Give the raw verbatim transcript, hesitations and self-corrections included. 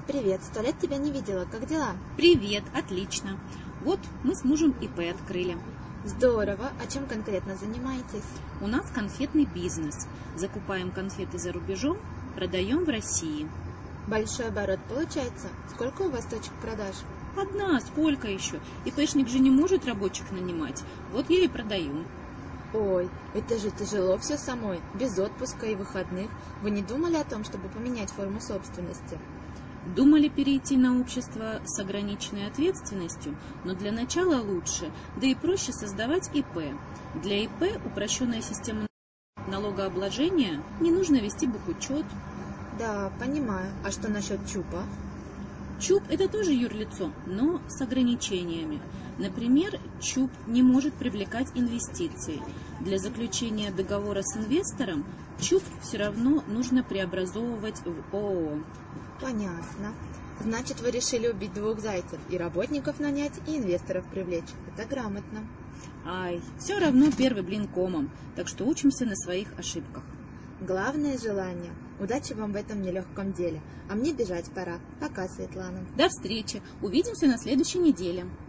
Привет, сто лет тебя не видела, как дела? Привет, отлично. Вот мы с мужем ИП открыли. Здорово, а чем конкретно занимаетесь? У нас конфетный бизнес. Закупаем конфеты за рубежом, продаем в России. Большой оборот получается? Сколько у вас точек продаж? Одна, сколько еще? ИПшник же не может рабочих нанимать. Вот я и продаю. Ой, это же тяжело все самой, без отпуска и выходных. Вы не думали о том, чтобы поменять форму собственности? Думали перейти на общество с ограниченной ответственностью, но для начала лучше, да и проще создавать ИП. Для ИП упрощенная система налогообложения, не нужно вести бухучет. Да, понимаю. А что насчет ЧУПа? ЧУП – это тоже юрлицо, но с ограничениями. Например, ЧУП не может привлекать инвестиции. Для заключения договора с инвестором ЧУП все равно нужно преобразовывать в ООО. Понятно. Значит, вы решили убить двух зайцев, и работников нанять, и инвесторов привлечь. Это грамотно. Ай, все равно первый блин комом, так что учимся на своих ошибках. Главное желание. Удачи вам в этом нелегком деле. А мне бежать пора. Пока, Светлана. До встречи. Увидимся на следующей неделе.